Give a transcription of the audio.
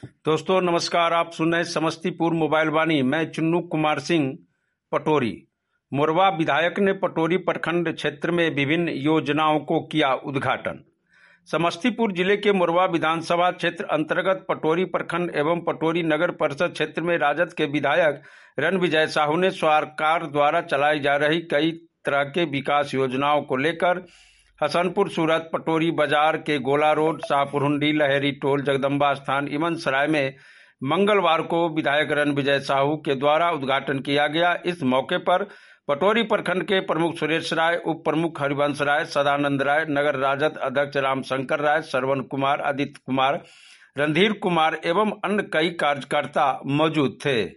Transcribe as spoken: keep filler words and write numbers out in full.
दोस्तों नमस्कार। आप सुन रहे समस्तीपुर मोबाइल वाणी। मैं चुन्नू कुमार सिंह पटोरी। मोरवा विधायक ने पटोरी प्रखंड क्षेत्र में विभिन्न योजनाओं को किया उद्घाटन। समस्तीपुर जिले के मोरवा विधानसभा क्षेत्र अंतर्गत पटोरी प्रखंड एवं पटोरी नगर परिषद क्षेत्र में राजद के विधायक रणविजय साहू ने सरकार द्वारा चलाई जा रही कई तरह के विकास योजनाओं को लेकर हसनपुर, सूरत, पटोरी बाजार के गोला रोड, शाहपुरहुंडी, लहरी टोल, जगदम्बा स्थान, इमन सराय में मंगलवार को विधायक रणविजय साहू के द्वारा उद्घाटन किया गया। इस मौके पर पटोरी प्रखंड के प्रमुख सुरेश राय, उप प्रमुख हरिवंश राय, सदानंद राय, नगर राजद अध्यक्ष रामशंकर राय, श्रवण कुमार, आदित्य कुमार, रणधीर कुमार एवं अन्य कई कार्यकर्ता मौजूद थे।